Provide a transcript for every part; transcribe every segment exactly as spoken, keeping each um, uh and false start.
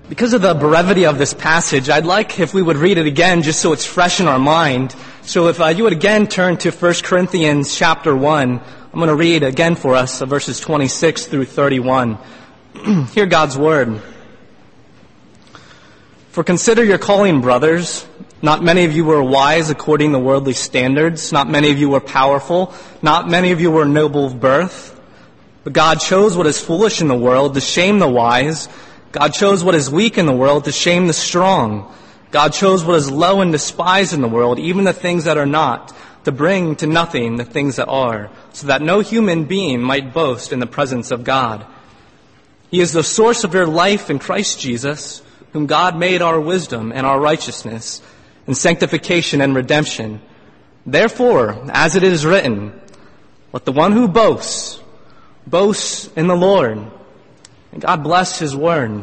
Because of the brevity of this passage, I'd like if we would read it again just so it's fresh in our mind. So if uh, you would again turn to First Corinthians chapter one, I'm going to read again for us uh, verses twenty-six through thirty-one. Hear God's word. For consider your calling, brothers. Not many of you were wise according to worldly standards. Not many of you were powerful. Not many of you were noble of birth. But God chose what is foolish in the world to shame the wise. God chose what is weak in the world to shame the strong. God chose what is low and despised in the world, even the things that are not, to bring to nothing the things that are, so that no human being might boast in the presence of God. He is the source of your life in Christ Jesus, whom God made our wisdom and our righteousness, and sanctification and redemption. Therefore, as it is written, let the one who boasts, boast in the Lord. And God bless His word.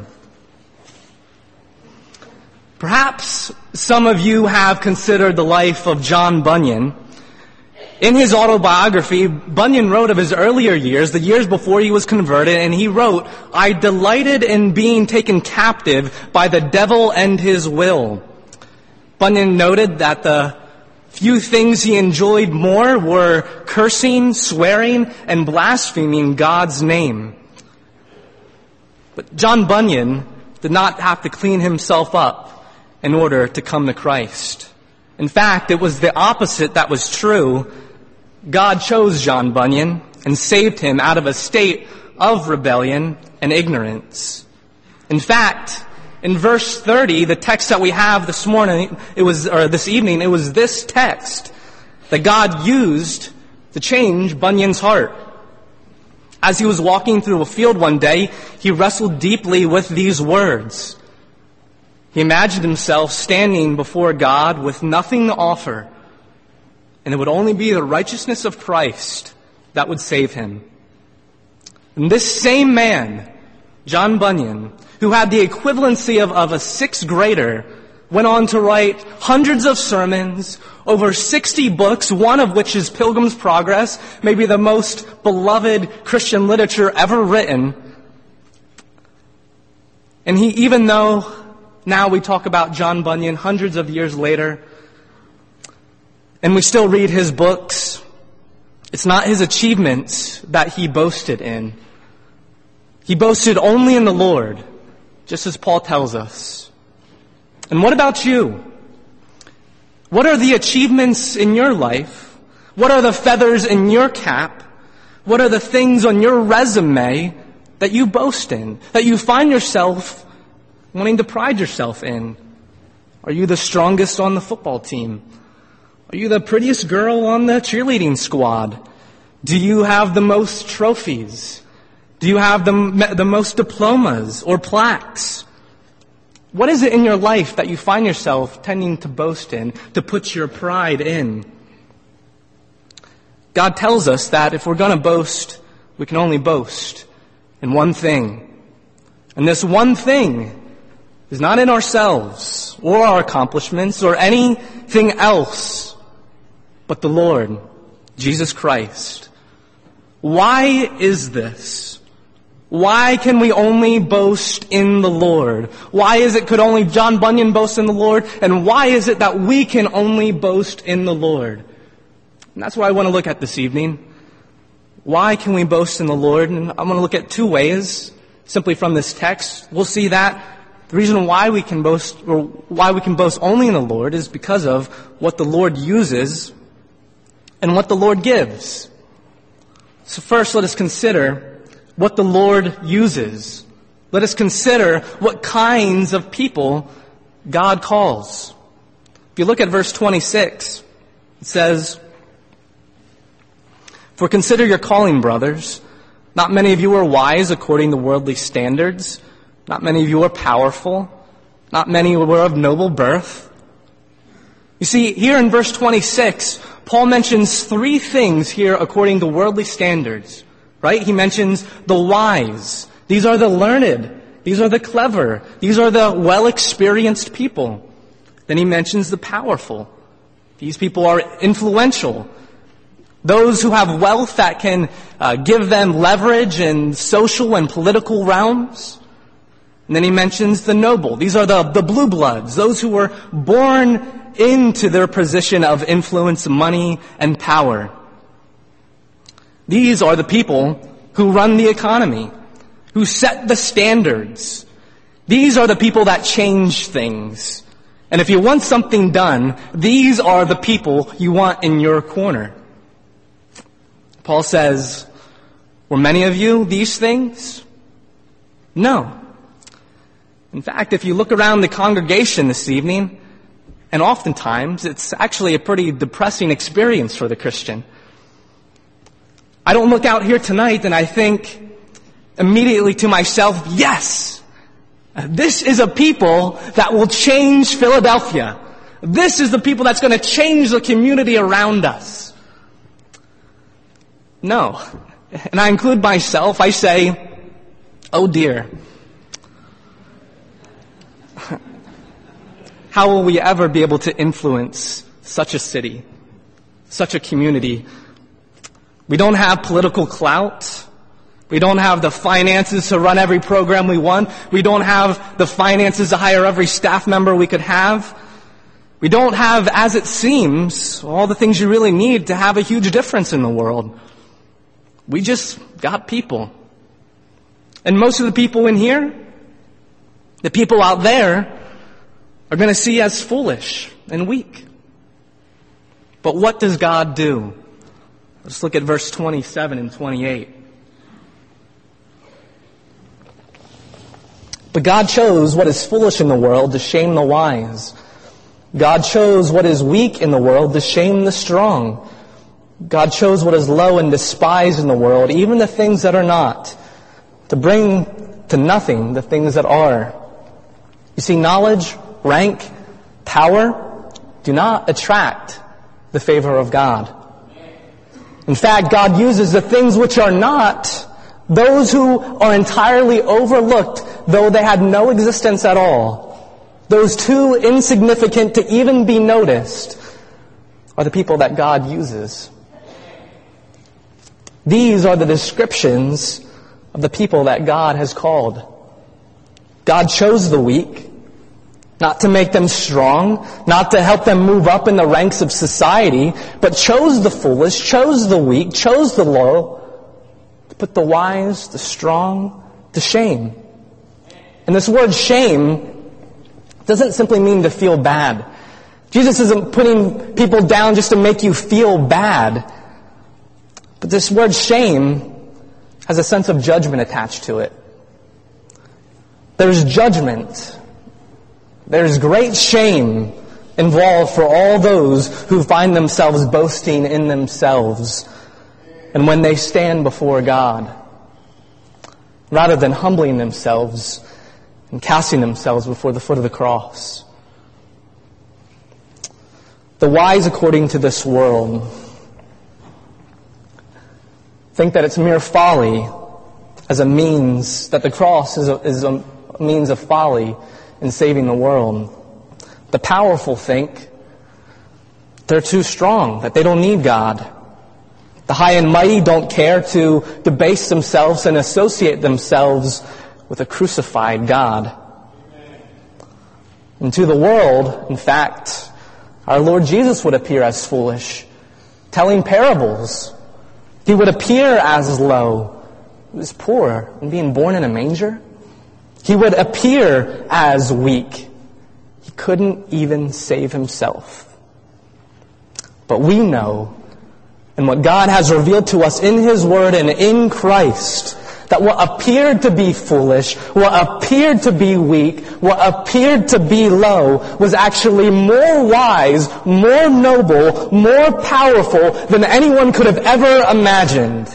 Perhaps some of you have considered the life of John Bunyan. In his autobiography, Bunyan wrote of his earlier years, the years before he was converted, and he wrote, I delighted in being taken captive by the devil and his will. Bunyan noted that the few things he enjoyed more were cursing, swearing, and blaspheming God's name. But John Bunyan did not have to clean himself up in order to come to Christ. In fact, it was the opposite that was true. God chose John Bunyan and saved him out of a state of rebellion and ignorance. In fact, in verse thirty, the text that we have this morning, it was, or this evening, it was this text that God used to change Bunyan's heart. As he was walking through a field one day, he wrestled deeply with these words. He imagined himself standing before God with nothing to offer, and it would only be the righteousness of Christ that would save him. And this same man, John Bunyan, who had the equivalency of, of a sixth grader, went on to write hundreds of sermons, over sixty books, one of which is Pilgrim's Progress, maybe the most beloved Christian literature ever written. And he, even though now we talk about John Bunyan hundreds of years later, and we still read his books, it's not his achievements that he boasted in. He boasted only in the Lord, just as Paul tells us. And what about you? What are the achievements in your life? What are the feathers in your cap? What are the things on your resume that you boast in, that you find yourself wanting to pride yourself in? Are you the strongest on the football team? Are you the prettiest girl on the cheerleading squad? Do you have the most trophies? Do you have the, the most diplomas or plaques? What is it in your life that you find yourself tending to boast in, to put your pride in? God tells us that if we're going to boast, we can only boast in one thing. And this one thing is not in ourselves or our accomplishments or anything else, but the Lord, Jesus Christ. Why is this? Why can we only boast in the Lord? Why is it could only John Bunyan boast in the Lord? And why is it that we can only boast in the Lord? And that's what I want to look at this evening. Why can we boast in the Lord? And I'm going to look at two ways, simply from this text. We'll see that the reason why we can boast, or why we can boast only in the Lord, is because of what the Lord uses and what the Lord gives. So first, let us consider what the Lord uses. Let us consider what kinds of people God calls. If you look at verse twenty-six, it says, For consider your calling, brothers. Not many of you are wise according to worldly standards. Not many of you are powerful. Not many were of noble birth. You see, here in verse twenty-six, Paul mentions three things here according to worldly standards. Right? He mentions the wise. These are the learned. These are the clever. These are the well-experienced people. Then he mentions the powerful. These people are influential. Those who have wealth that can uh, give them leverage in social and political realms. And then he mentions the noble. These are the, the blue bloods, those who were born into their position of influence, money, and power. These are the people who run the economy, who set the standards. These are the people that change things. And if you want something done, these are the people you want in your corner. Paul says, were many of you these things? No. In fact, if you look around the congregation this evening, and oftentimes it's actually a pretty depressing experience for the Christian. I don't look out here tonight and I think immediately to myself, yes, this is a people that will change Philadelphia. This is the people that's going to change the community around us. No. And I include myself. I say, oh dear. How will we ever be able to influence such a city, such a community? We don't have political clout. We don't have the finances to run every program we want. We don't have the finances to hire every staff member we could have. We don't have, as it seems, all the things you really need to have a huge difference in the world. We just got people. And most of the people in here, the people out there, are going to see as foolish and weak. But what does God do? Let's look at verse twenty-seven and twenty-eight. But God chose what is foolish in the world to shame the wise. God chose what is weak in the world to shame the strong. God chose what is low and despised in the world, even the things that are not, to bring to nothing the things that are. You see, knowledge, rank, power do not attract the favor of God. In fact, God uses the things which are not, those who are entirely overlooked, though they had no existence at all. Those too insignificant to even be noticed are the people that God uses. These are the descriptions of the people that God has called. God chose the weak, not to make them strong, not to help them move up in the ranks of society, but chose the foolish, chose the weak, chose the low, to put the wise, the strong, to shame. And this word shame doesn't simply mean to feel bad. Jesus isn't putting people down just to make you feel bad. But this word shame has a sense of judgment attached to it. There's judgment. There's great shame involved for all those who find themselves boasting in themselves and when they stand before God, rather than humbling themselves and casting themselves before the foot of the cross. The wise, according to this world, think that it's mere folly as a means, that the cross is a, is a means of folly in saving the world. The powerful think they're too strong, that they don't need God. The high and mighty don't care to debase themselves and associate themselves with a crucified God. And to the world, in fact, our Lord Jesus would appear as foolish, telling parables. He would appear as low. He was poor and being born in a manger. He would appear as weak. He couldn't even save himself. But we know, and what God has revealed to us in His Word and in Christ, that what appeared to be foolish, what appeared to be weak, what appeared to be low, was actually more wise, more noble, more powerful than anyone could have ever imagined.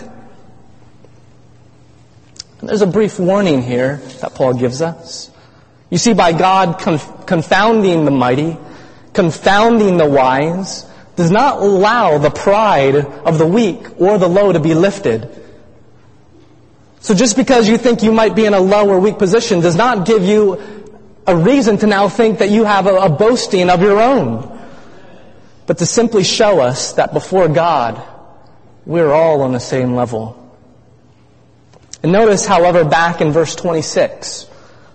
And there's a brief warning here that Paul gives us. You see, by God conf- confounding the mighty, confounding the wise, does not allow the pride of the weak or the low to be lifted. So just because you think you might be in a low or weak position does not give you a reason to now think that you have a, a boasting of your own, but to simply show us that before God, we're all on the same level. And notice, however, back in verse twenty-six,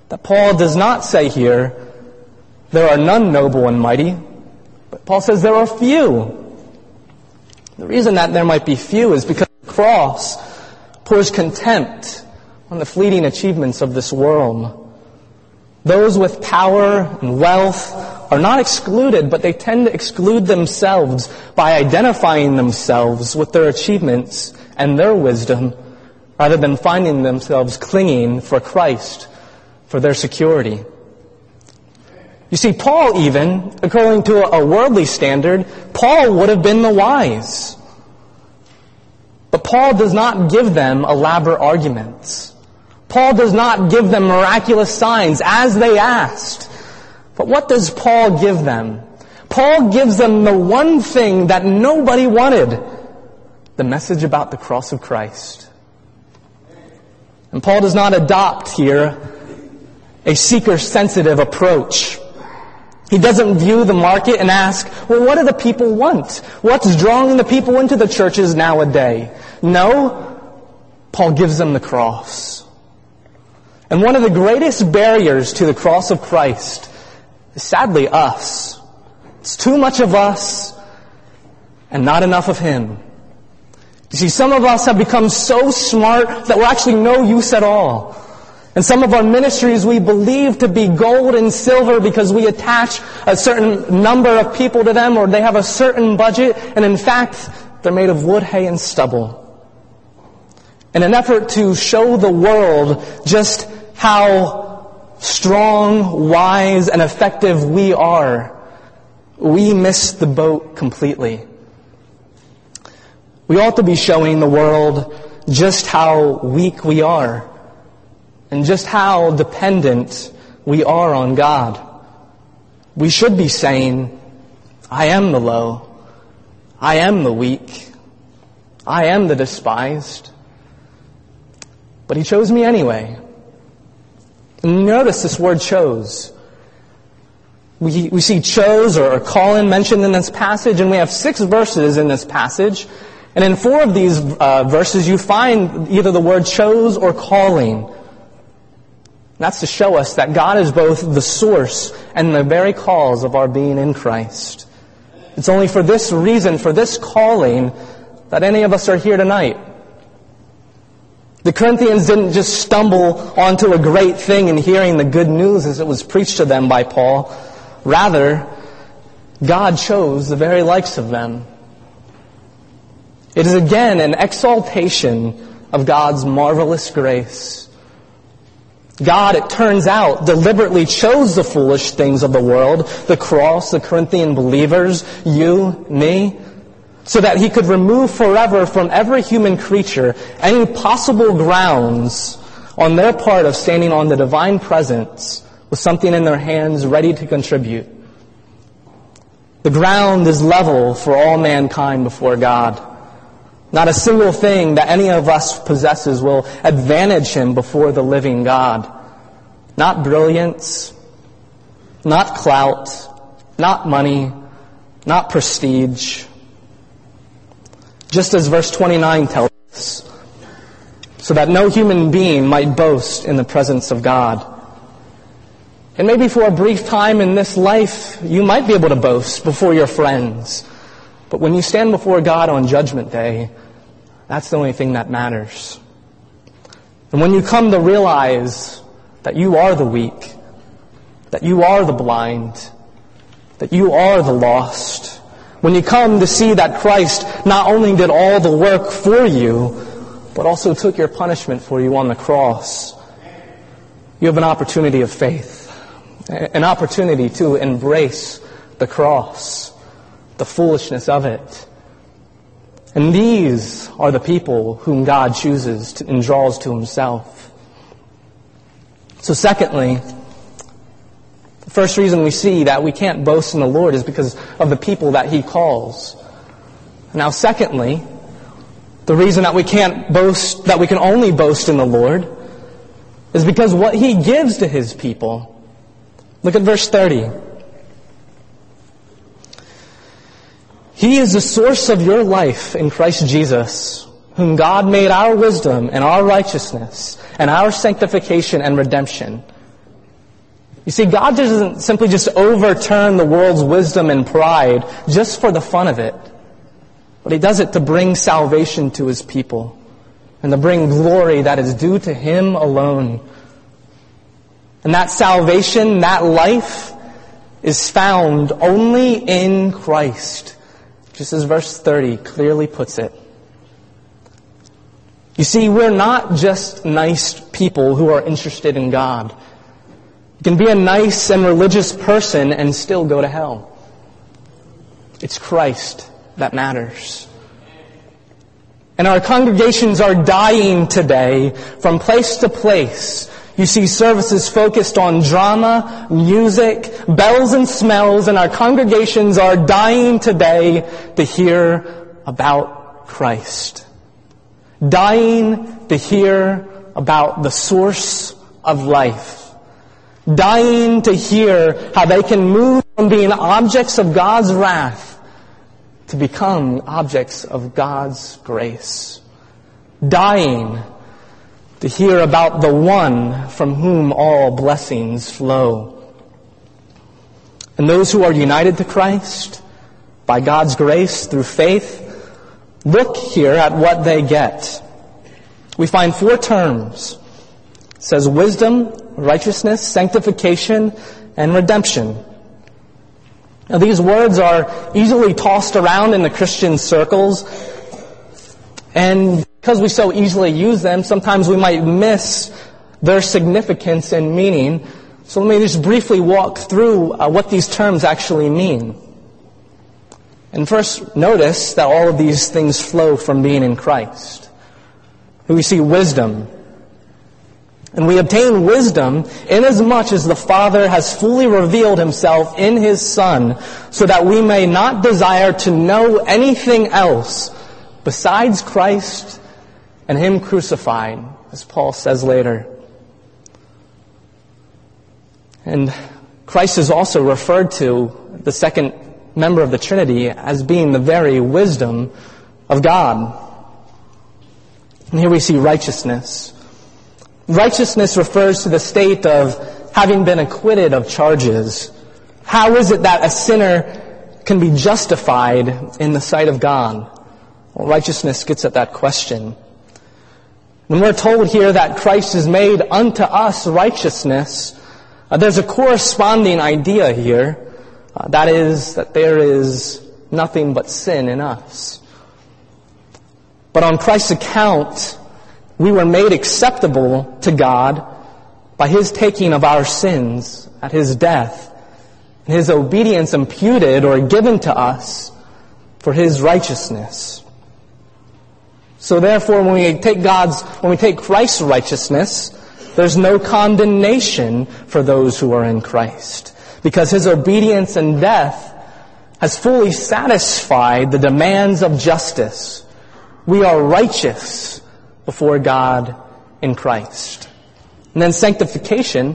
that Paul does not say here, there are none noble and mighty, but Paul says there are few. The reason that there might be few is because the cross pours contempt on the fleeting achievements of this world. Those with power and wealth are not excluded, but they tend to exclude themselves by identifying themselves with their achievements and their wisdom, rather than finding themselves clinging for Christ, for their security. You see, Paul even, according to a worldly standard, Paul would have been the wise. But Paul does not give them elaborate arguments. Paul does not give them miraculous signs as they asked. But what does Paul give them? Paul gives them the one thing that nobody wanted, the message about the cross of Christ. And Paul does not adopt here a seeker-sensitive approach. He doesn't view the market and ask, well, what do the people want? What's drawing the people into the churches nowadays? No, Paul gives them the cross. And one of the greatest barriers to the cross of Christ is sadly us. It's too much of us and not enough of Him. You see, some of us have become so smart that we're actually no use at all. And some of our ministries we believe to be gold and silver because we attach a certain number of people to them, or they have a certain budget, and in fact, they're made of wood, hay, and stubble. In an effort to show the world just how strong, wise, and effective we are, we miss the boat completely. We ought to be showing the world just how weak we are and just how dependent we are on God. We should be saying, I am the low. I am the weak. I am the despised. But He chose me anyway. And notice this word chose. We, we see chose or call-in mentioned in this passage, and we have six verses in this passage. And in four of these uh, verses, you find either the word chose or calling. That's to show us that God is both the source and the very cause of our being in Christ. It's only for this reason, for this calling, that any of us are here tonight. The Corinthians didn't just stumble onto a great thing in hearing the good news as it was preached to them by Paul. Rather, God chose the very likes of them. It is again an exaltation of God's marvelous grace. God, it turns out, deliberately chose the foolish things of the world, the cross, the Corinthian believers, you, me, so that He could remove forever from every human creature any possible grounds on their part of standing on the divine presence with something in their hands ready to contribute. The ground is level for all mankind before God. Not a single thing that any of us possesses will advantage Him before the living God. Not brilliance, not clout, not money, not prestige. Just as verse twenty-nine tells us, so that no human being might boast in the presence of God. And maybe for a brief time in this life, you might be able to boast before your friends. But when you stand before God on Judgment Day, that's the only thing that matters. And when you come to realize that you are the weak, that you are the blind, that you are the lost, when you come to see that Christ not only did all the work for you, but also took your punishment for you on the cross, you have an opportunity of faith, an opportunity to embrace the cross, the foolishness of it. And these are the people whom God chooses to, and draws to Himself. So secondly, the first reason we see that we can't boast in the Lord is because of the people that He calls. Now secondly, the reason that we can't boast, that we can only boast in the Lord, is because what He gives to His people. Look at verse thirty. He is the source of your life in Christ Jesus, whom God made our wisdom and our righteousness and our sanctification and redemption. You see, God doesn't simply just overturn the world's wisdom and pride just for the fun of it, but He does it to bring salvation to His people and to bring glory that is due to Him alone. And that salvation, that life, is found only in Christ, just as verse thirty clearly puts it. You see, we're not just nice people who are interested in God. You can be a nice and religious person and still go to hell. It's Christ that matters. And our congregations are dying today from place to place. You see services focused on drama, music, bells and smells, and our congregations are dying today to hear about Christ. Dying to hear about the source of life. Dying to hear how they can move from being objects of God's wrath to become objects of God's grace. Dying to hear about the one from whom all blessings flow. And those who are united to Christ by God's grace through faith, look here at what they get. We find four terms. It says wisdom, righteousness, sanctification, and redemption. Now these words are easily tossed around in the Christian circles, and because we so easily use them, sometimes we might miss their significance and meaning. So let me just briefly walk through uh, what these terms actually mean. And first, notice that all of these things flow from being in Christ. We see wisdom. And we obtain wisdom inasmuch as the Father has fully revealed Himself in His Son, so that we may not desire to know anything else besides Christ and Him crucified, as Paul says later. And Christ is also referred to, the second member of the Trinity, as being the very wisdom of God. And here we see righteousness. Righteousness refers to the state of having been acquitted of charges. How is it that a sinner can be justified in the sight of God? Well, righteousness gets at that question. When we're told here that Christ has made unto us righteousness, uh, there's a corresponding idea here. Uh, that is, that there is nothing but sin in us. But on Christ's account, we were made acceptable to God by His taking of our sins at His death, and His obedience imputed or given to us for His righteousness. So therefore, when we take God's, when we take Christ's righteousness, there's no condemnation for those who are in Christ, because His obedience and death has fully satisfied the demands of justice. We are righteous before God in Christ. And then sanctification,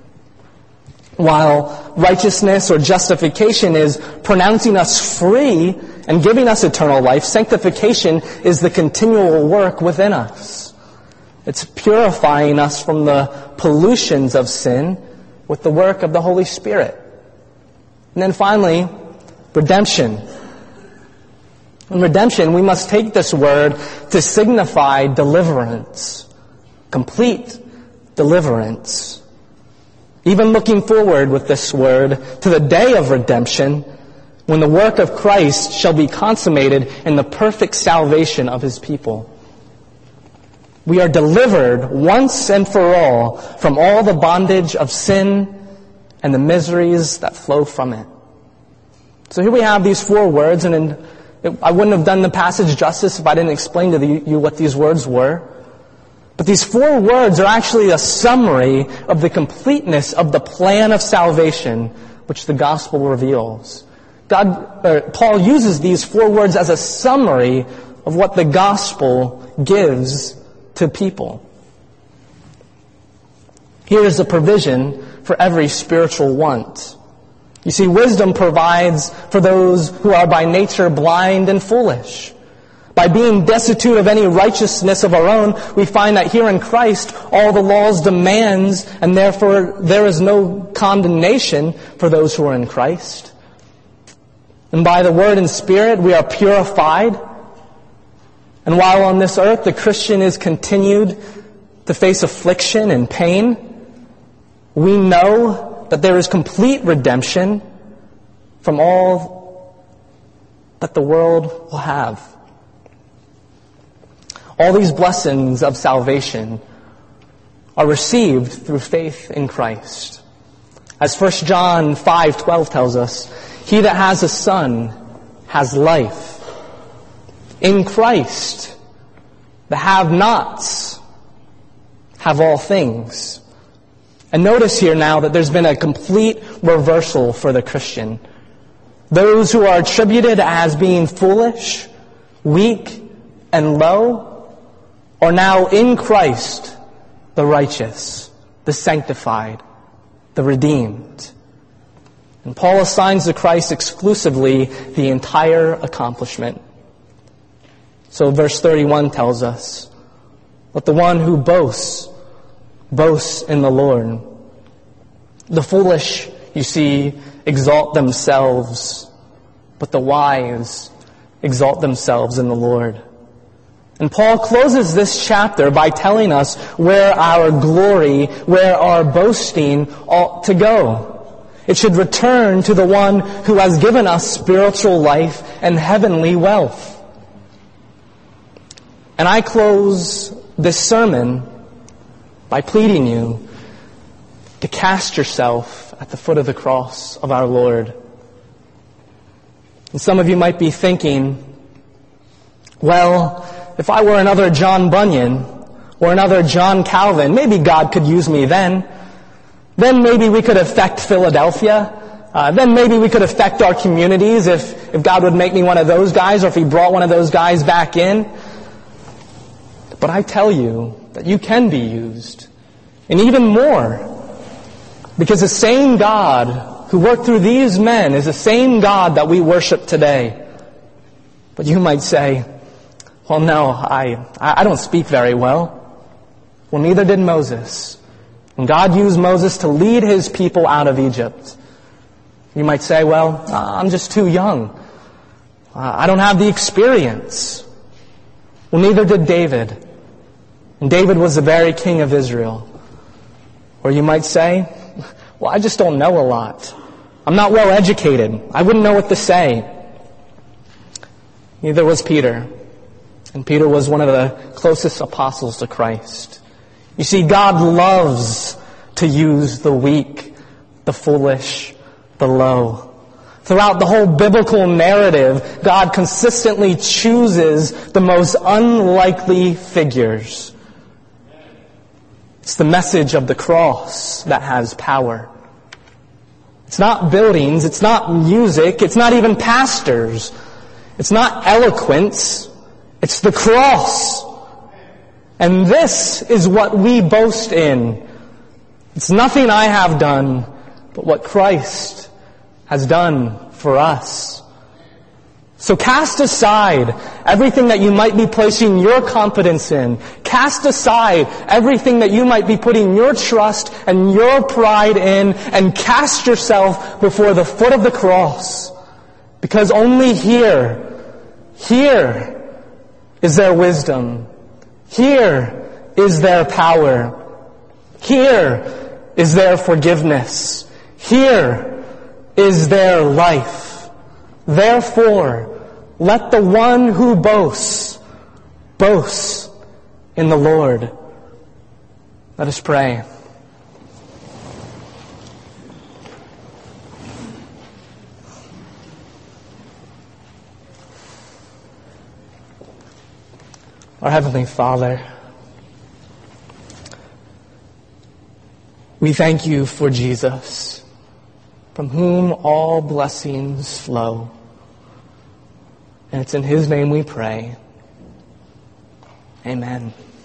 while righteousness or justification is pronouncing us free and giving us eternal life, sanctification is the continual work within us. It's purifying us from the pollutions of sin with the work of the Holy Spirit. And then finally, redemption. In redemption, we must take this word to signify deliverance, complete deliverance. Even looking forward with this word to the day of redemption, when the work of Christ shall be consummated in the perfect salvation of His people. We are delivered once and for all from all the bondage of sin and the miseries that flow from it. So here we have these four words, and in I wouldn't have done the passage justice if I didn't explain to you what these words were. But these four words are actually a summary of the completeness of the plan of salvation which the gospel reveals. God, uh, Paul uses these four words as a summary of what the gospel gives to people. Here is the provision for every spiritual want. You see, wisdom provides for those who are by nature blind and foolish. By being destitute of any righteousness of our own, we find that here in Christ, all the law's demands, and therefore there is no condemnation for those who are in Christ. And by the Word and Spirit, we are purified. And while on this earth, the Christian is continued to face affliction and pain, we know that there is complete redemption from all that the world will have. All these blessings of salvation are received through faith in Christ. As First John five twelve tells us, he that has a Son has life. In Christ, the have-nots have all things. And notice here now that there's been a complete reversal for the Christian. Those who are attributed as being foolish, weak, and low are now in Christ the righteous, the sanctified, the redeemed. And Paul assigns to Christ exclusively the entire accomplishment. So verse thirty-one tells us, "Let the one who boasts, boasts in the Lord." The foolish, you see, exalt themselves, but the wise exalt themselves in the Lord. And Paul closes this chapter by telling us where our glory, where our boasting ought to go. It should return to the one who has given us spiritual life and heavenly wealth. And I close this sermon by pleading you to cast yourself at the foot of the cross of our Lord. And some of you might be thinking, well, if I were another John Bunyan or another John Calvin, maybe God could use me then. Then maybe we could affect Philadelphia. Uh, then maybe we could affect our communities if, if God would make me one of those guys, or if He brought one of those guys back in. But I tell you that you can be used. And even more. Because the same God who worked through these men is the same God that we worship today. But you might say, well, no, I, I don't speak very well. Well, neither did Moses. And God used Moses to lead His people out of Egypt. You might say, well, I'm just too young. I don't have the experience. Well, neither did David. And David was the very king of Israel. Or you might say, well, I just don't know a lot. I'm not well educated. I wouldn't know what to say. Neither was Peter. And Peter was one of the closest apostles to Christ. You see, God loves to use the weak, the foolish, the low. Throughout the whole biblical narrative, God consistently chooses the most unlikely figures. It's the message of the cross that has power. It's not buildings, it's not music, it's not even pastors. It's not eloquence. It's the cross. And this is what we boast in. It's nothing I have done, but what Christ has done for us. So cast aside everything that you might be placing your confidence in. Cast aside everything that you might be putting your trust and your pride in, and cast yourself before the foot of the cross. Because only here, here is there wisdom. Here is there power. Here is there forgiveness. Here is there life. Therefore, let the one who boasts, boast in the Lord. Let us pray. Our Heavenly Father, we thank You for Jesus, from whom all blessings flow. And it's in His name we pray. Amen.